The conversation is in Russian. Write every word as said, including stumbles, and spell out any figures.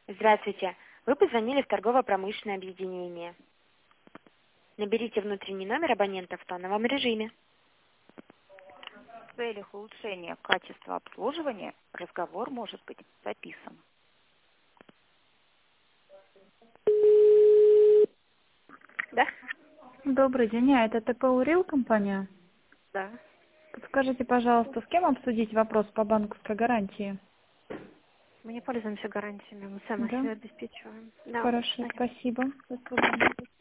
Здравствуйте. Вы позвонили в торгово-промышленное объединение. Наберите внутренний номер абонента в тоновом режиме. В целях улучшения качества обслуживания разговор может быть записан. Да, Добрый день, а это ТП УРИЛ компания? да. Подскажите, пожалуйста, с кем обсудить вопрос по банковской гарантии? Мы не пользуемся гарантиями, мы сами Да? себя обеспечиваем. Да, до Хорошо, свидания. спасибо. До свидания.